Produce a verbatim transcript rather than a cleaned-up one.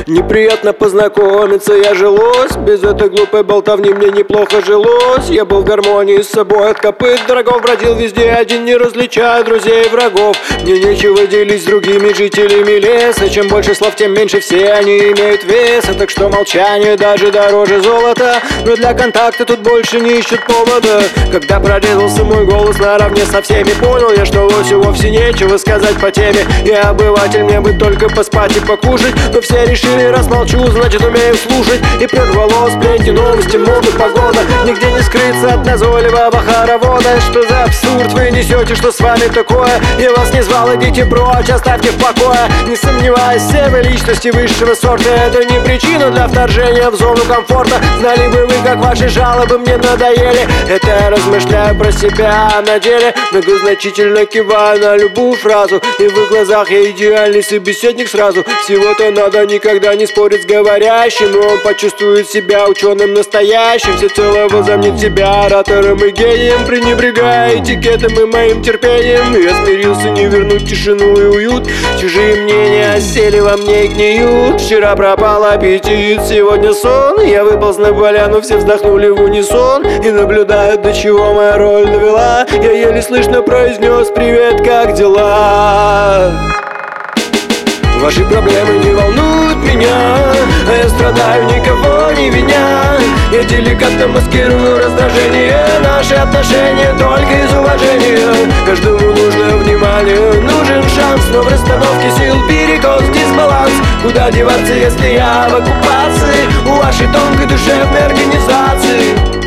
Неприятно познакомиться, я жилось. Без этой глупой болтовни мне неплохо жилось. Я был в гармонии с собой, от копыт дорогов бродил везде один, не различая друзей и врагов. Мне нечего делить с другими жителями леса. Чем больше слов, тем меньше все они имеют веса. Так что молчание даже дороже золота. Но для контакта тут больше не ищут повода. Когда прорезался мой голос наравне со всеми, понял я, что лосю вовсе нечего сказать по теме. Я обыватель, мне бы только поспать и покушать. Но все решили, раз молчу, значит умею слушать. И прервало сплетни, новости, моды, погода. Нигде не скрыться от назойливого хоровода. Что за абсурд вы несете, что с вами такое? Я вас не звал, идите прочь, оставьте в покое. Не сомневаюсь, все вы личности высшего сорта. Это не причина для вторжения в зону комфорта. Знали бы вы, как ваши жалобы мне надоели. Это я размышляю про себя, а на деле многозначительно киваю на любую фразу. И в их глазах я идеальный собеседник сразу. Всего-то надо никогда не спорить с говорящим, и он почувствует себя ученым настоящим. Всецело возомнит себя оратором и гением, пренебрегая этикетом и моим терпением. Я смирился не вернуть тишину и уют. Чужие мнения осели во мне и гниют. Вчера пропал аппетит, сегодня сон. Я выполз на поляну, все вздохнули в унисон. И наблюдают, до чего моя роль довела. Я еле слышно произнес: привет, как дела? Ваши проблемы не волнуют меня, а я страдаю, никого не виня. Я деликатно маскирую раздражение. Наши отношения только из уважения. Каждому нужно внимание, нужен шанс. Но в расстановке сил перекос, дисбаланс. Куда деваться, если я в оккупации у вашей тонкой душевной организации?